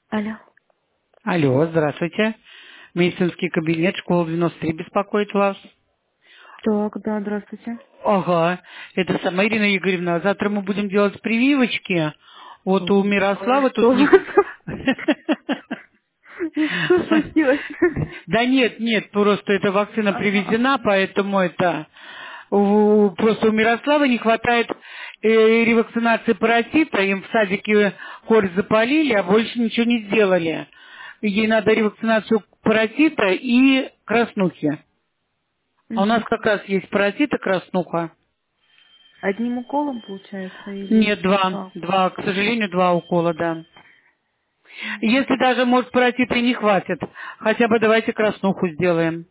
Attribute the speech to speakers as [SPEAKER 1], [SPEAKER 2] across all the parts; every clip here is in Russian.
[SPEAKER 1] Алло.
[SPEAKER 2] Алло, здравствуйте. Медицинский кабинет, школа 93 беспокоит вас.
[SPEAKER 1] Так, да, здравствуйте.
[SPEAKER 2] Ага, это сама Ирина Игоревна. Завтра мы будем делать прививочки. Вот у Мирослава
[SPEAKER 1] Что
[SPEAKER 2] тут
[SPEAKER 1] у
[SPEAKER 2] не...
[SPEAKER 1] вас? Что случилось?
[SPEAKER 2] Да нет, просто эта вакцина привезена, поэтому это... Просто у Мирослава не хватает ревакцинации паротита, им в садике корь запалили, а больше ничего не сделали. Ей надо ревакцинацию паротита и краснухи. А у нас
[SPEAKER 1] Мгм.
[SPEAKER 2] как раз есть паротит и краснуха.
[SPEAKER 1] Одним уколом, получается, или
[SPEAKER 2] Нет, два.
[SPEAKER 1] как?
[SPEAKER 2] Два, к сожалению, два укола, да. Если даже, может, паротита и не хватит, хотя бы давайте краснуху сделаем.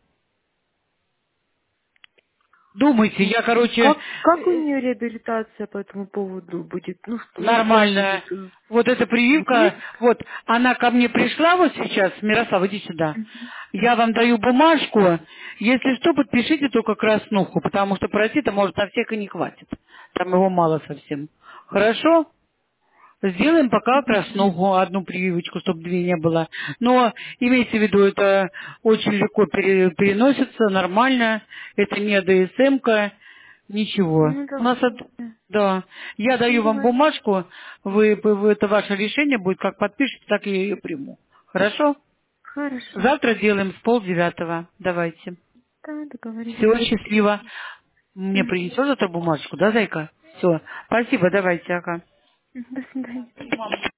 [SPEAKER 2] Думайте, я, короче,
[SPEAKER 1] Как у нее реабилитация по этому поводу будет? Ну,
[SPEAKER 2] нормально.
[SPEAKER 1] что-нибудь
[SPEAKER 2] Вот эта прививка,
[SPEAKER 1] есть?
[SPEAKER 2] вот, она ко мне пришла вот сейчас, Мирослав, иди сюда. Я вам даю бумажку, если что, подпишите только краснуху, потому что паротита, может, на всех и не хватит. Там его мало совсем. Хорошо? Сделаем пока краснуху, одну прививочку, чтобы две не было. Но имейте в виду, это очень легко переносится, нормально. Это не АДСМ-ка, ничего.
[SPEAKER 1] Ну,
[SPEAKER 2] У нас да. Я даю
[SPEAKER 1] ну,
[SPEAKER 2] вам
[SPEAKER 1] давайте.
[SPEAKER 2] бумажку, это ваше решение будет, как подпишете, так я ее приму. Хорошо?
[SPEAKER 1] Хорошо.
[SPEAKER 2] Завтра делаем с 8:30. Давайте.
[SPEAKER 1] Да, договорились.
[SPEAKER 2] Все, счастливо. Мне
[SPEAKER 1] Мгм.
[SPEAKER 2] принесешь эту бумажку, да, зайка? Все. Спасибо, давайте, ага.
[SPEAKER 1] До свидания.